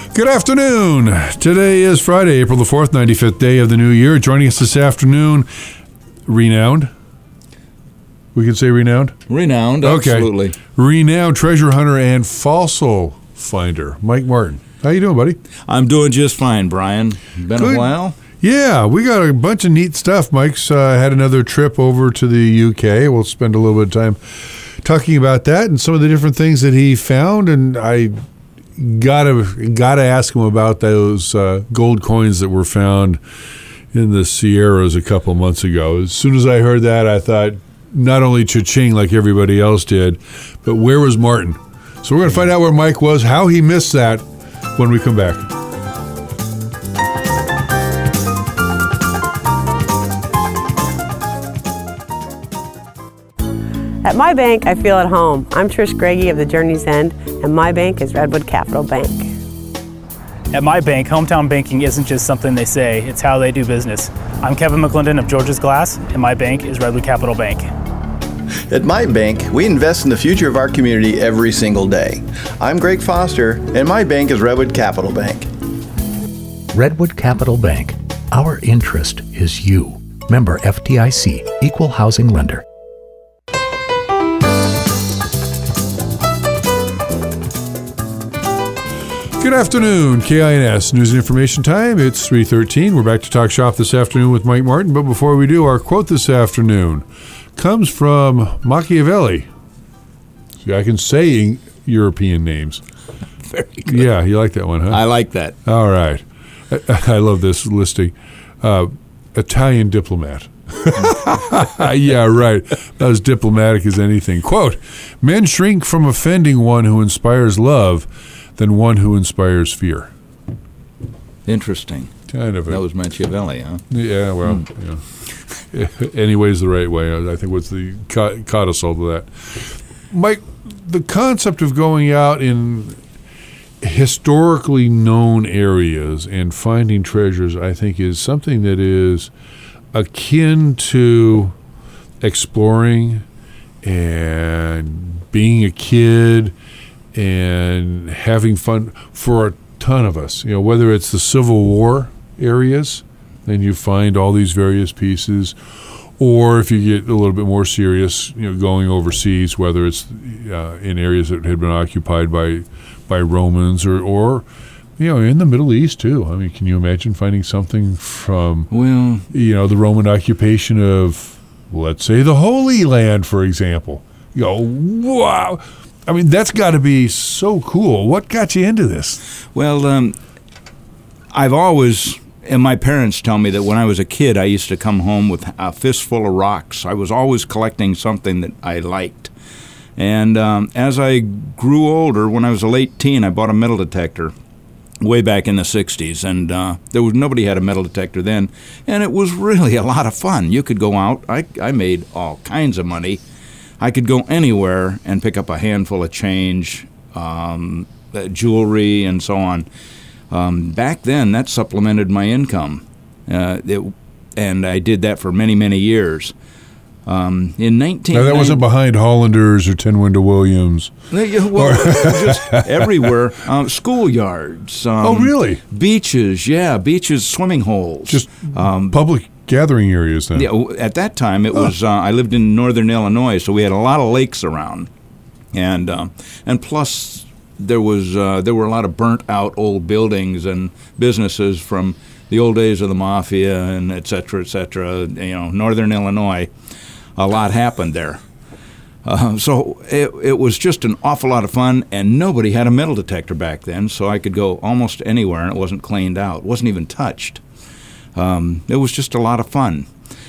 Good afternoon. Today is Friday, April the 4th, 95th day of the new year. Joining us this afternoon, renowned. We can say renowned? Renowned, absolutely. Okay. Renowned treasure hunter and fossil finder, Mike Martin. How you doing, buddy? I'm doing just fine, Brian. Been Good. a while? Yeah, we got a bunch of neat stuff. Mike's had another trip over to the UK. We'll spend a little bit of time talking about that and some of the different things that he found, and I gotta ask him about those gold coins that were found in the Sierras a couple months ago. As soon as I heard that, I thought not only cha-ching like everybody else did, but where was Martin? So we're going to find out where Mike was, how he missed that when we come back. At my bank, I feel at home. I'm Trish Greggy of the Journey's End, and my bank is Redwood Capital Bank. At my bank, hometown banking isn't just something they say, it's how they do business. I'm Kevin McClendon of George's Glass, and my bank is Redwood Capital Bank. At my bank, we invest in the future of our community every single day. I'm Greg Foster, and my bank is Redwood Capital Bank. Redwood Capital Bank. Our interest is you. Member FDIC, Equal Housing Lender. Good afternoon, KINS News and Information Time. It's 3:13. We're back to talk shop this afternoon with Mike Martin. But before we do, our quote this afternoon comes from Machiavelli. See, I can say European names. Very good. Yeah, you like that one, huh? I like that. All right. I love this listing. Italian diplomat. Yeah, right. That was diplomatic as anything. Quote, men shrink from offending one who inspires love than one who inspires fear. Interesting. Kind of. That was Machiavelli, huh? Yeah, well, yeah. Anyways, the right way. I think what's the codicil to that. Mike, the concept of going out in historically known areas and finding treasures, I think, is something that is akin to exploring and being a kid and having fun for a ton of us. You know, whether it's the Civil War areas, and you find all these various pieces, or if you get a little bit more serious, you know, going overseas, whether it's in areas that had been occupied by Romans or you know, in the Middle East too. I mean, can you imagine finding something from you know, the Roman occupation of, let's say, the Holy Land, for example? You go, wow. I mean, that's got to be so cool. What got you into this? Well, I've always, and my parents tell me that when I was a kid, I used to come home with a fistful of rocks. I was always collecting something that I liked. And as I grew older, when I was a late teen, I bought a metal detector way back in the 60s. And nobody had a metal detector then. And it was really a lot of fun. You could go out. I made all kinds of money. I could go anywhere and pick up a handful of change, jewelry, and so on. Back then, that supplemented my income, and I did that for many, many years. In 1990, now that wasn't behind Hollanders or Ten Window Williams. Well, just everywhere. Schoolyards. Oh, really? Beaches, beaches, swimming holes. Just public gathering areas then. Yeah, at that time it was. I lived in northern Illinois, so we had a lot of lakes around, and plus there were a lot of burnt out old buildings and businesses from the old days of the mafia and et cetera, et cetera. You know, northern Illinois, a lot happened there. So it was just an awful lot of fun, and nobody had a metal detector back then, so I could go almost anywhere, and it wasn't cleaned out, it wasn't even touched. It was just a lot of fun.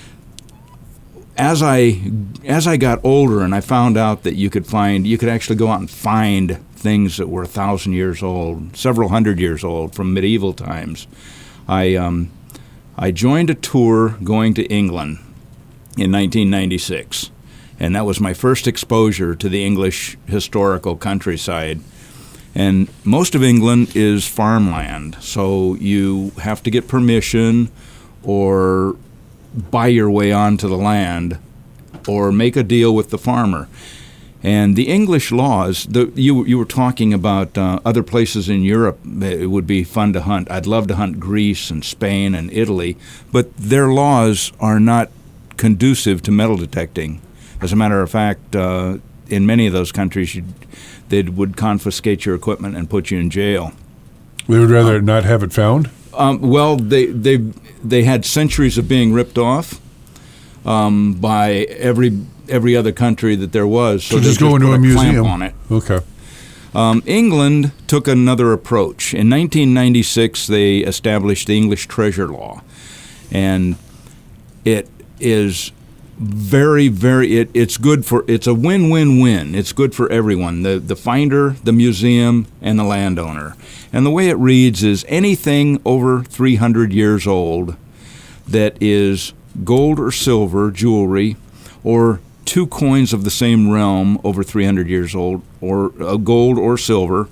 As I got older and I found out that you could actually go out and find things that were 1,000 years old, several hundred years old from medieval times, I joined a tour going to England in 1996, and that was my first exposure to the English historical countryside. And most of England is farmland, so you have to get permission or buy your way onto the land or make a deal with the farmer. And the English laws, you were talking about other places in Europe it would be fun to hunt. I'd love to hunt Greece and Spain and Italy, but their laws are not conducive to metal detecting. As a matter of fact, in many of those countries, they would confiscate your equipment and put you in jail. They would rather not have it found? Well, they had centuries of being ripped off by every other country that there was. So just go into a museum on it. Okay. England took another approach. In 1996, they established the English Treasure Law, and it is very, very. It's good for. It's a win-win-win. It's good for everyone: the finder, the museum, and the landowner. And the way it reads is anything over 300 years old that is gold or silver jewelry, or 2 coins of the same realm over 300 years old, or gold or silver,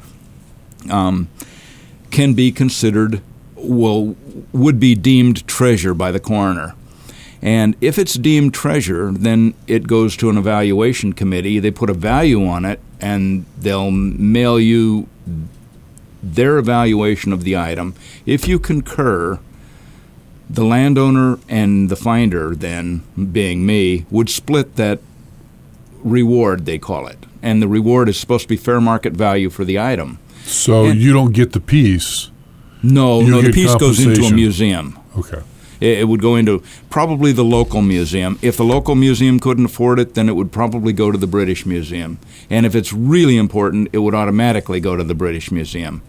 can be considered, would be deemed treasure by the coroner. And if it's deemed treasure, then it goes to an evaluation committee. They put a value on it, and they'll mail you their evaluation of the item. If you concur, the landowner and the finder, then, being me, would split that reward, they call it. And the reward is supposed to be fair market value for the item. So you don't get the piece. No, the piece goes into a museum. Okay. It would go into probably the local museum. If the local museum couldn't afford it, then it would probably go to the British Museum. And if it's really important, it would automatically go to the British Museum.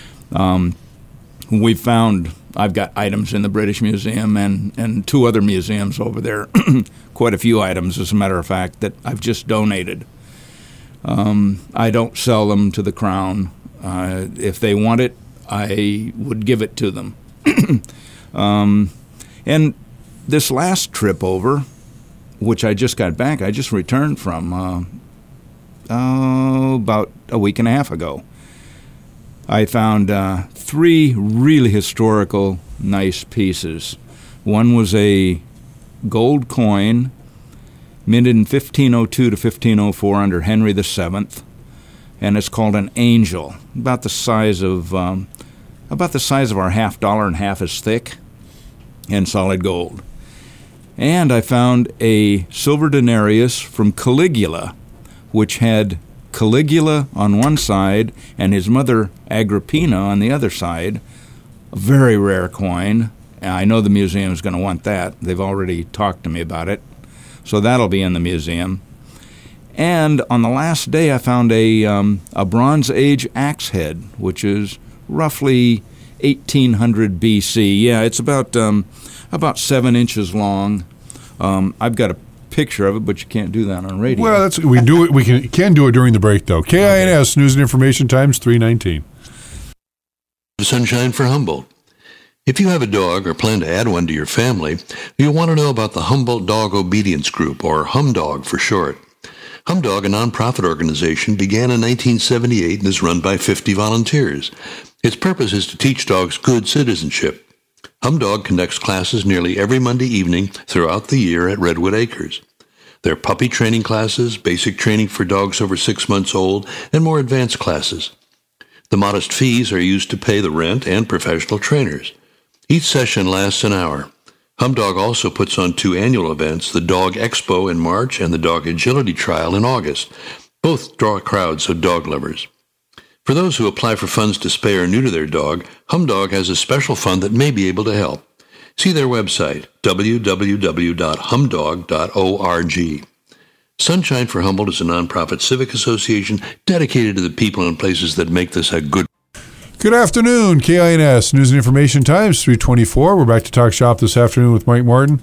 We've found, I've got items in the British Museum and 2 other museums over there, quite a few items, as a matter of fact, that I've just donated. I don't sell them to the Crown. If they want it, I would give it to them. And this last trip over, which I just got back, I just returned from about a week and a half ago. I found 3 really historical, nice pieces. One was a gold coin minted in 1502 to 1504 under Henry VII, and it's called an angel, about the size of our $50 and half as thick, and solid gold. And I found a silver denarius from Caligula, which had Caligula on one side and his mother Agrippina on the other side. A very rare coin. I know the museum is going to want that. They've already talked to me about it. So that'll be in the museum. And on the last day, I found a Bronze Age axe head, which is roughly 1800 BC. Yeah, it's about 7 inches long. I've got a picture of it, but you can't do that on radio. Well, we do it. We can do it during the break, though. KINS News and Information Times 319. Sunshine for Humboldt. If you have a dog or plan to add one to your family, you'll want to know about the Humboldt Dog Obedience Group, or HumDog for short. HumDog, a nonprofit organization, began in 1978 and is run by 50 volunteers. Its purpose is to teach dogs good citizenship. HumDog conducts classes nearly every Monday evening throughout the year at Redwood Acres. There are puppy training classes, basic training for dogs over 6 months old, and more advanced classes. The modest fees are used to pay the rent and professional trainers. Each session lasts an hour. HumDog also puts on 2 annual events, the Dog Expo in March and the Dog Agility Trial in August. Both draw crowds of dog lovers. For those who apply for funds to spay or neuter their dog, HumDog has a special fund that may be able to help. See their website, www.humdog.org. Sunshine for Humboldt is a nonprofit civic association dedicated to the people and places that make this a good. Good afternoon, KINS News and Information Times 324. We're back to Talk Shop this afternoon with Mike Martin.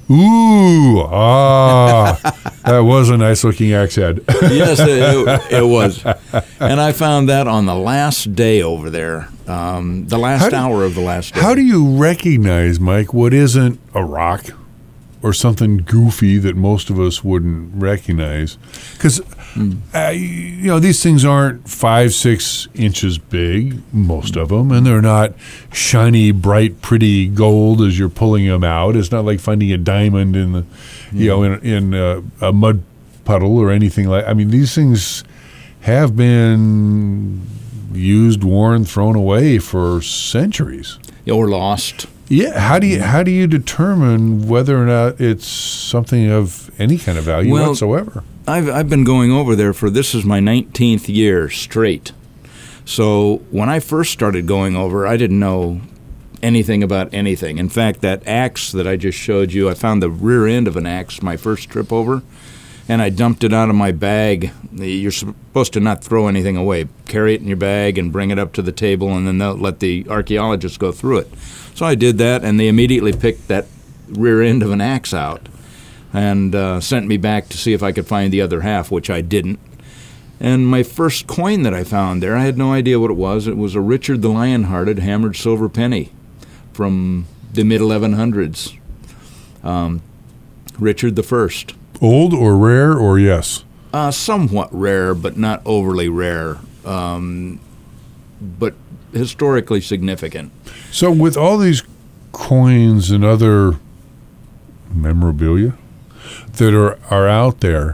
That was a nice-looking axe head. Yes, it was. And I found that on the last day over there, the last hour of the last day. How do you recognize, Mike, what isn't a rock or something goofy that most of us wouldn't recognize? Because, these things aren't 5-6 inches big, most of them, and they're not shiny, bright, pretty gold as you're pulling them out. It's not like finding a diamond in the, in a mud puddle or anything like. I mean, these things have been used, worn, thrown away for centuries. Or lost. Yeah. How do you determine whether or not it's something of any kind of value whatsoever? I've been going over there this is my 19th year straight. So when I first started going over, I didn't know anything about anything. In fact, that axe that I just showed you, I found the rear end of an axe my first trip over, and I dumped it out of my bag. You're supposed to not throw anything away. Carry it in your bag and bring it up to the table, and then they'll let the archaeologists go through it. So I did that, and they immediately picked that rear end of an axe out and sent me back to see if I could find the other half, which I didn't. And my first coin that I found there, I had no idea what it was. It was a Richard the Lionhearted hammered silver penny from the mid-1100s. Richard the First. Old or rare or yes? Somewhat rare, but not overly rare, but historically significant. So with all these coins and other memorabilia that are out there,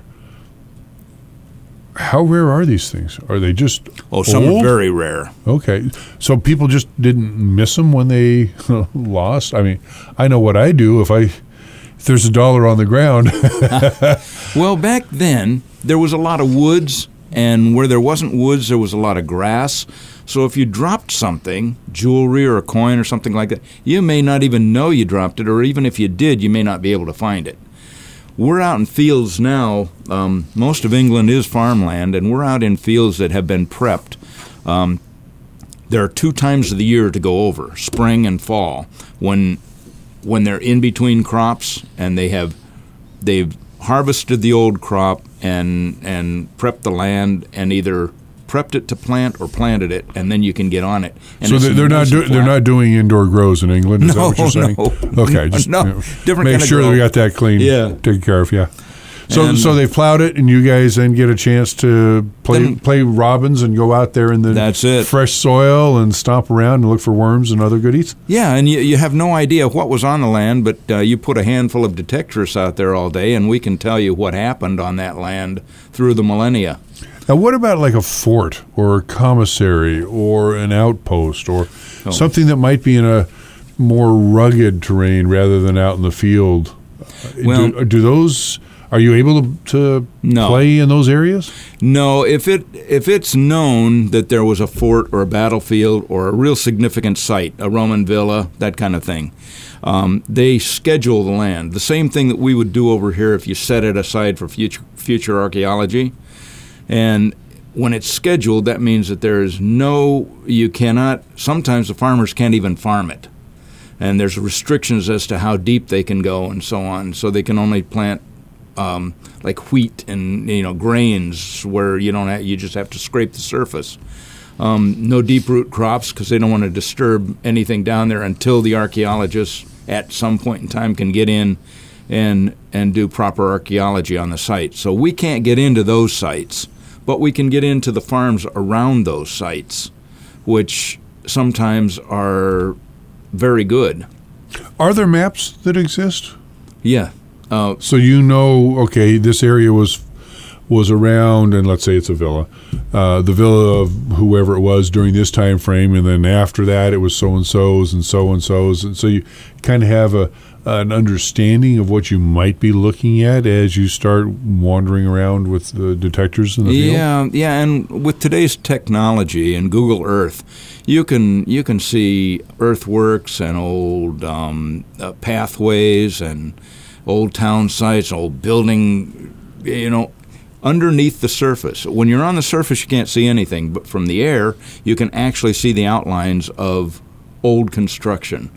how rare are these things? Are they just some old? are very rare. Okay. So people just didn't miss them when they lost? I mean, I know what I do if there's $1 on the ground. Well, back then, there was a lot of woods, and where there wasn't woods, there was a lot of grass. So if you dropped something, jewelry or a coin or something like that, you may not even know you dropped it, or even if you did, you may not be able to find it. We're out in fields now. Most of England is farmland, and we're out in fields that have been prepped. There are 2 times of the year to go over, spring and fall, when they're in between crops and they've harvested the old crop and prepped the land and either prepped it to plant or planted it, and then you can get on it. And so they're not doing indoor grows in England. Is that what you're saying? No. Okay, just different. Make kind sure of that we got that clean, taken care of. Yeah. So they plowed it, and you guys then get a chance to play robins and go out there in the fresh soil and stomp around and look for worms and other goodies. Yeah, and you have no idea what was on the land, but you put a handful of detectorists out there all day, and we can tell you what happened on that land through the millennia. Now, what about like a fort or a commissary or an outpost or something that might be in a more rugged terrain rather than out in the field? Well, are you able to play in those areas? No, if it's known that there was a fort or a battlefield or a real significant site, a Roman villa, that kind of thing, they schedule the land. The same thing that we would do over here if you set it aside for future archaeology. And when it's scheduled, that means that sometimes the farmers can't even farm it. And there's restrictions as to how deep they can go and so on. So they can only plant like wheat and grains where you just have to scrape the surface. No deep root crops because they don't want to disturb anything down there until the archaeologists at some point in time can get in and do proper archaeology on the site. So we can't get into those sites, but we can get into the farms around those sites, which sometimes are very good. Are there maps that exist? Yeah. So okay, this area was around, and let's say it's a villa, the villa of whoever it was during this time frame, and then after that it was so-and-so's and so-and-so's, and so you kind of have an understanding of what you might be looking at as you start wandering around with the detectors in the field? Yeah, and with today's technology and Google Earth, you can see earthworks and old pathways and old town sites, old building, underneath the surface. When you're on the surface, you can't see anything, but from the air, you can actually see the outlines of old construction.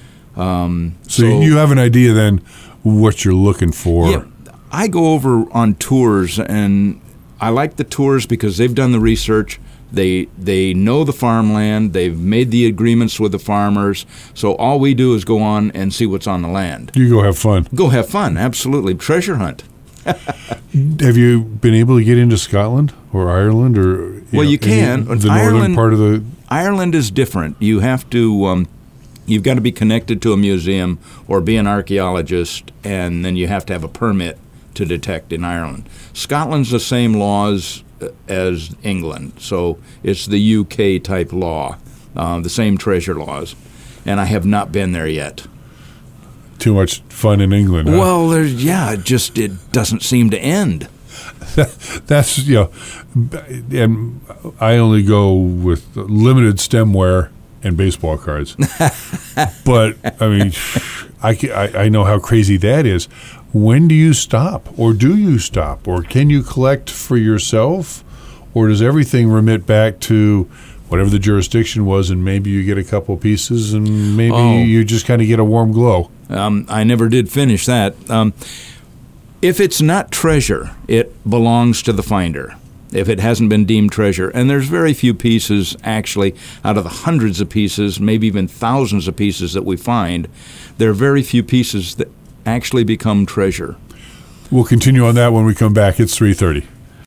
So you have an idea then what you're looking for. Yeah, I go over on tours, and I like the tours because they've done the research. They know the farmland. They've made the agreements with the farmers. So all we do is go on and see what's on the land. You go have fun. Go have fun, absolutely. Treasure hunt. Have you been able to get into Scotland or Ireland or you can. The northern part of the Ireland is different. You have to you've got to be connected to a museum or be an archaeologist, and then you have to have a permit to detect in Ireland. Scotland's the same laws as England, so it's the UK type law, the same treasure laws, and I have not been there yet. Too much fun in England, huh? Well, it doesn't seem to end. That's, and I only go with limited stemware and baseball cards. But, I mean, I know how crazy that is. When do you stop? Or do you stop? Or can you collect for yourself? Or does everything remit back to whatever the jurisdiction was, and maybe you get a couple pieces, and maybe you just kind of get a warm glow? I never did finish that. If it's not treasure, it belongs to the finder, if it hasn't been deemed treasure. And there's very few pieces, actually, out of the hundreds of pieces, maybe even thousands of pieces that we find, there are very few pieces that actually become treasure. We'll continue on that when we come back. It's 3:30.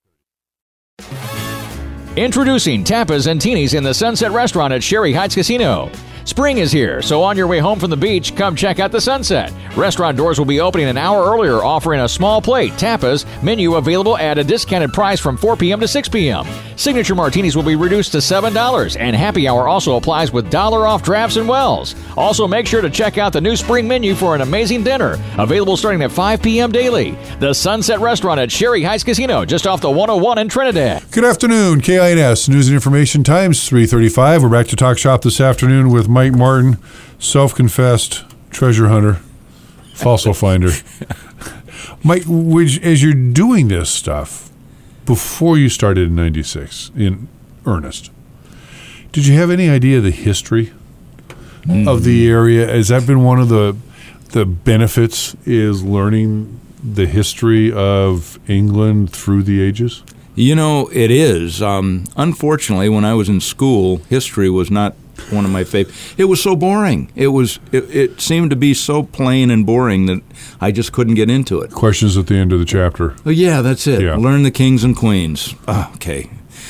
Introducing Tapas and Teenies in the Sunset Restaurant at Sherry Heights Casino. Spring is here, so on your way home from the beach, come check out the sunset. Restaurant doors will be opening an hour earlier, offering a small plate, tapas, menu available at a discounted price from 4 p.m. to 6 p.m. Signature martinis will be reduced to $7, and happy hour also applies with $1 off drafts and wells. Also, make sure to check out the new spring menu for an amazing dinner, available starting at 5 p.m. daily. The Sunset Restaurant at Sherry Heights Casino, just off the 101 in Trinidad. Good afternoon, KINS News and Information Times, 3:35. We're back to Talk Shop this afternoon with Mike Martin, self-confessed treasure hunter, fossil finder. Mike, as you're doing this stuff, before you started in 96 in earnest, did you have any idea of the history of the area? Has that been one of the benefits, is learning the history of England through the ages? It is. Unfortunately, when I was in school, history was not one of my favorites. It was so boring. It seemed to be so plain and boring that I just couldn't get into it. Questions at the end of the chapter. Oh, yeah, that's it. Yeah. Learn the kings and queens. Okay.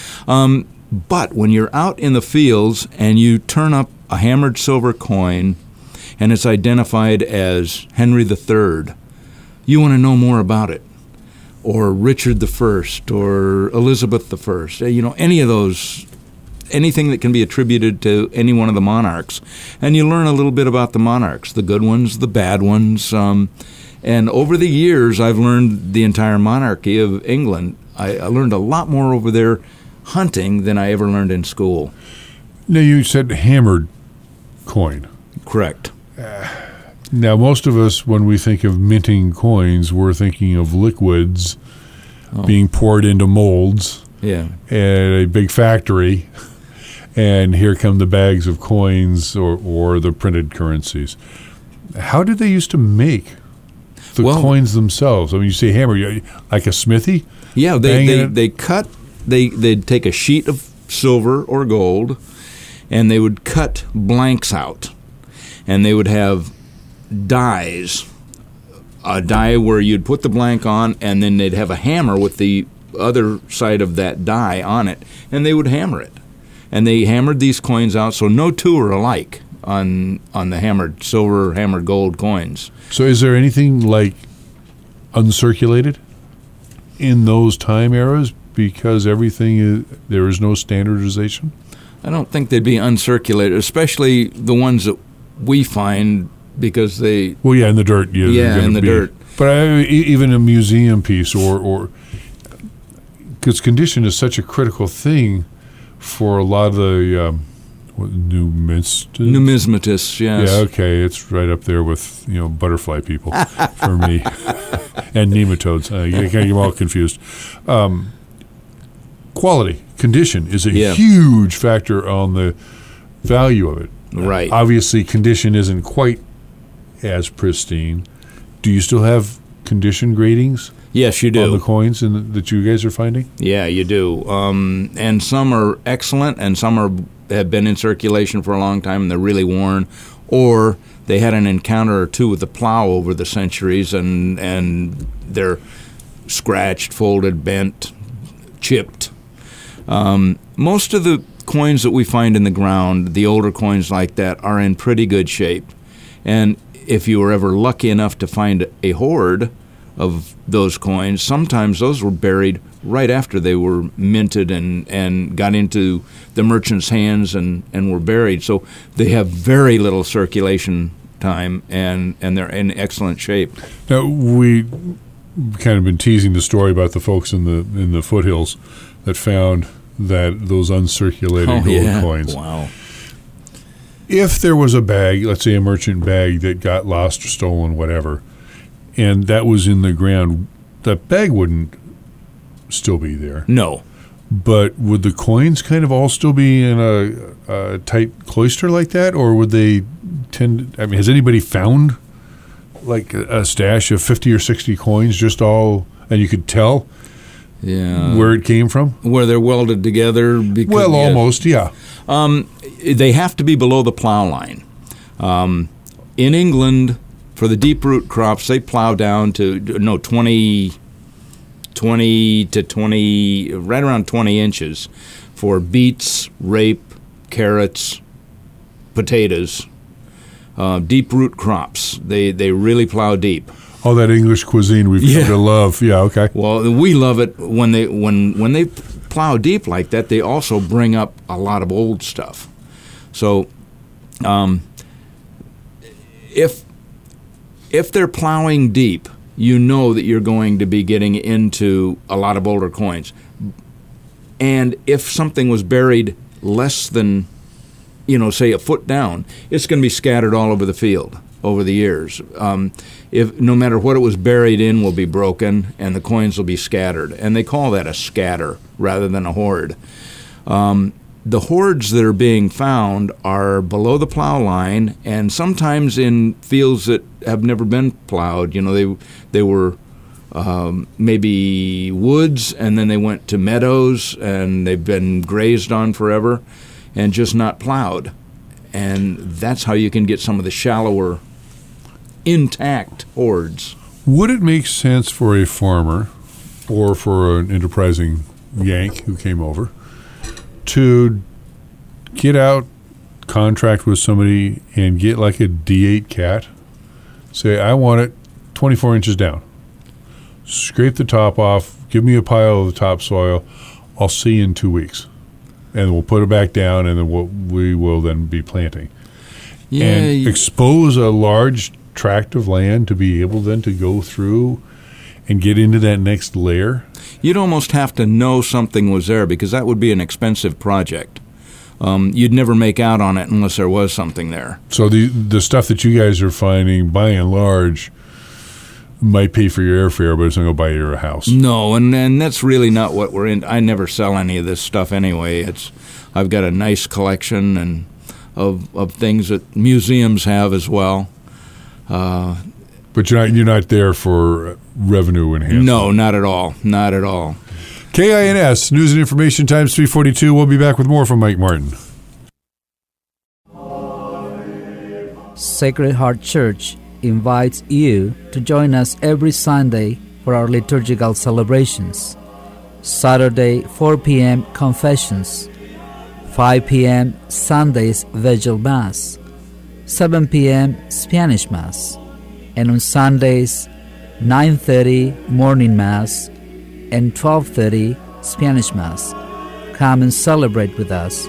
But when you're out in the fields and you turn up a hammered silver coin and it's identified as Henry III, you want to know more about it. Or Richard I, or Elizabeth I, any of those, anything that can be attributed to any one of the monarchs. And you learn a little bit about the monarchs, the good ones, the bad ones. And over the years, I've learned the entire monarchy of England. I learned a lot more over there hunting than I ever learned in school. Now, you said hammered coin. Correct. Now, most of us, when we think of minting coins, we're thinking of liquids being poured into molds at a big factory, and here come the bags of coins or the printed currencies. How did they used to make the coins themselves? I mean, you say hammer, like a smithy? Yeah, they'd take a sheet of silver or gold, and they would cut blanks out, and they would have dies, a die where you'd put the blank on, and then they'd have a hammer with the other side of that die on it, and they would hammer it. And they hammered these coins out, so no two are alike on the hammered silver, hammered gold coins. So is there anything like uncirculated in those time eras because there is no standardization? I don't think they'd be uncirculated, especially the ones that we find, because they... Well, yeah, in the dirt. Yeah, in the dirt. But even a museum piece or... Because condition is such a critical thing for a lot of the numismatists, yes. Yeah, okay, it's right up there with, butterfly people for me. And nematodes. You get them all confused. Quality, condition is a huge factor on the value of it. Right. Obviously, condition isn't quite as pristine. Do you still have condition gradings? Yes, you do. On the coins that you guys are finding? Yeah, you do. And some are excellent, and some have been in circulation for a long time, and they're really worn. Or they had an encounter or two with the plow over the centuries, and they're scratched, folded, bent, chipped. Most of the coins that we find in the ground, the older coins like that, are in pretty good shape. And if you were ever lucky enough to find a hoard those coins. Sometimes those were buried right after they were minted and got into the merchant's hands and were buried. So they have very little circulation time, and they're in excellent shape. Now, we kind of been teasing the story about the folks in the foothills that found those uncirculated gold coins. Wow. If there was a bag, let's say a merchant bag that got lost or stolen, whatever, and that was in the ground, that bag wouldn't still be there. No. But would the coins kind of all still be in a tight cloister like that, or would they tend? I mean, has anybody found like a stash of 50 or 60 coins, just all, and you could tell where it came from? Where they're welded together? Because, well, almost, yeah. They have to be below the plow line. In England, for the deep root crops, they plow down to 20 to 20, right around 20 inches for beets, rape, carrots, potatoes, deep root crops. They really plow deep. All that English cuisine we've come to love. Yeah, okay. Well, we love it when they plow deep like that. They also bring up a lot of old stuff. So, if they're plowing deep, you know that you're going to be getting into a lot of older coins. And if something was buried less than, say a foot down, it's going to be scattered all over the field over the years. If no matter what it was buried in will be broken, and the coins will be scattered. And they call that a scatter rather than a hoard. The hoards that are being found are below the plow line, and sometimes in fields that have never been plowed. They were maybe woods, and then they went to meadows, and they've been grazed on forever and just not plowed. And that's how you can get some of the shallower, intact hoards. Would it make sense for a farmer or for an enterprising Yank who came over to get out, contract with somebody, and get like a D8 cat? Say, I want it 24 inches down. Scrape the top off, give me a pile of the topsoil. I'll see you in 2 weeks. And we'll put it back down, and then we will then be planting. And expose a large tract of land to be able then to go through and get into that next layer. You'd almost have to know something was there, because that would be an expensive project. You'd never make out on it unless there was something there. So the stuff that you guys are finding, by and large, might pay for your airfare, but it's not going to buy you a house. No, and that's really not what we're in. I never sell any of this stuff anyway. I've got a nice collection and of things that museums have as well. But you're not there for revenue enhancement. No, not at all. Not at all. KINS, News and Information Times 342. We'll be back with more from Mike Martin. Sacred Heart Church invites you to join us every Sunday for our liturgical celebrations. Saturday, 4 p.m. Confessions. 5 p.m. Sunday's Vigil Mass. 7 p.m. Spanish Mass. And on Sundays, 9:30 Morning Mass and 12:30 Spanish Mass. Come and celebrate with us.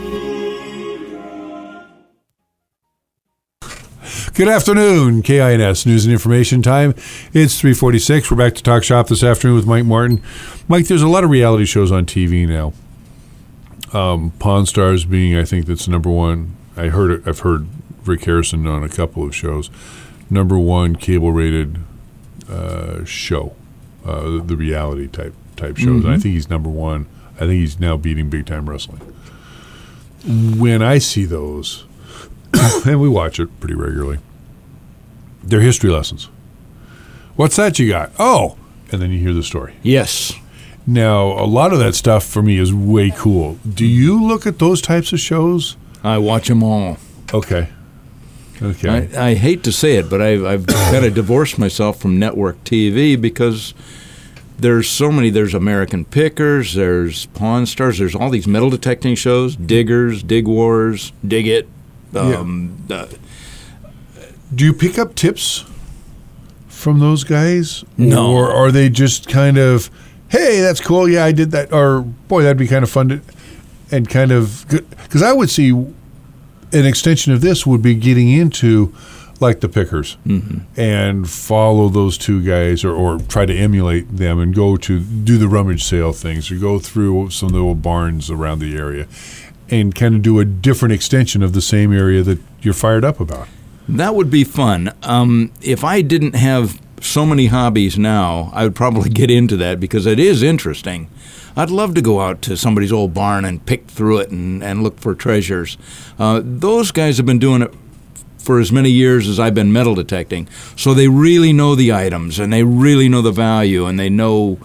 Good afternoon, KINS News and Information Time. It's 3:46. We're back to Talk Shop this afternoon with Mike Martin. Mike, there's a lot of reality shows on TV now. Pawn Stars being, I think, that's number one. I've heard Rick Harrison on a couple of shows. Number one cable-rated show, the reality type shows. Mm-hmm. And I think he's number one. I think he's now beating Big Time Wrestling. When I see those, and we watch it pretty regularly, they're history lessons. What's that you got? Oh, and then you hear the story. Yes. Now, a lot of that stuff for me is way cool. Do you look at those types of shows? I watch them all. Okay. I hate to say it, but I've kind of divorced myself from network TV because there's so many. There's American Pickers, there's Pawn Stars, there's all these metal detecting shows, Diggers, Dig Wars, Dig It. Do you pick up tips from those guys? No. Or are they just kind of, hey, that's cool, yeah, I did that, or boy, that'd be kind of fun to, and kind of, because I would see an extension of this would be getting into like the Pickers and follow those two guys or try to emulate them and go to do the rummage sale things or go through some of the old barns around the area and kind of do a different extension of the same area that you're fired up about. That would be fun. If I didn't have so many hobbies now, I would probably get into that because it is interesting. I'd love to go out to somebody's old barn and pick through it and look for treasures. Those guys have been doing it for as many years as I've been metal detecting, so they really know the items and they really know the value, and they know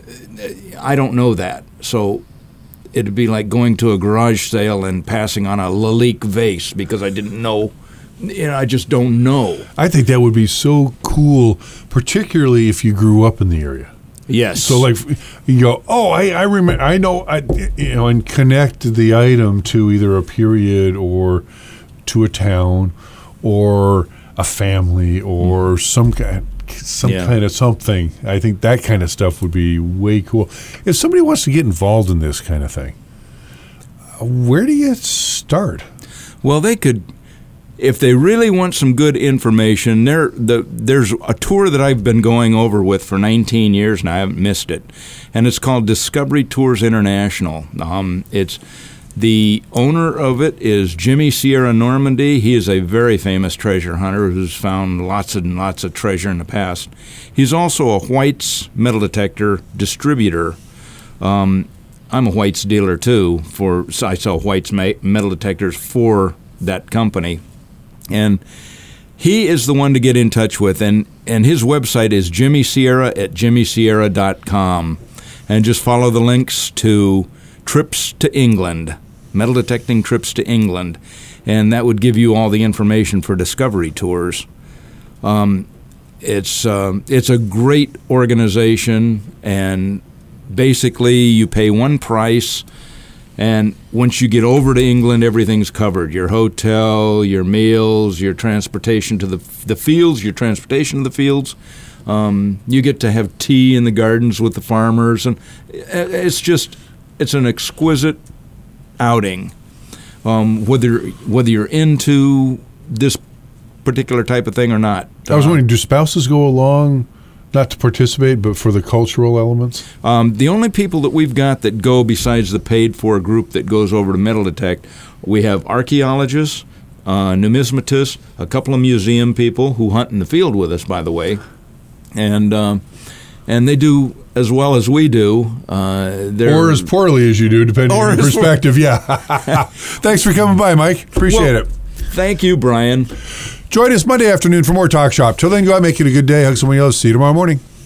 I don't know that. So it'd be like going to a garage sale and passing on a Lalique vase because I didn't know. I just don't know. I think that would be so cool, particularly if you grew up in the area. Yes. So, like, you go, oh, I remember, I know, and connect the item to either a period or to a town or a family or some kind of something. I think that kind of stuff would be way cool. If somebody wants to get involved in this kind of thing, where do you start? Well, they could, if they really want some good information, there's a tour that I've been going over with for 19 years and I haven't missed it, and it's called Discovery Tours International. It's the owner of it is Jimmy Sierra Normandy. He is a very famous treasure hunter who's found lots and lots of treasure in the past. He's also a White's metal detector distributor. I'm a White's dealer too. I sell White's metal detectors for that company, and he is the one to get in touch with. And his website is jimmysierra@jimmysierra.com, and just follow the links to trips to England. Metal detecting trips to England, and that would give you all the information for discovery tours. It's a great organization, and basically you pay one price, and once you get over to England, everything's covered. Your hotel, your meals, your transportation to the fields, your transportation to the fields. You get to have tea in the gardens with the farmers, and it's an exquisite outing. Whether you're into this particular type of thing or not. I was wondering, do spouses go along, not to participate, but for the cultural elements? The only people that we've got that go besides the paid-for group that goes over to metal detect, we have archaeologists, numismatists, a couple of museum people who hunt in the field with us, by the way, and they do as well as we do. Or as poorly as you do, depending on your perspective, yeah. Thanks for coming by, Mike. Appreciate it. Thank you, Brian. Join us Monday afternoon for more Talk Shop. Till then, go out and make it a good day. Hug somebody else. See you tomorrow morning.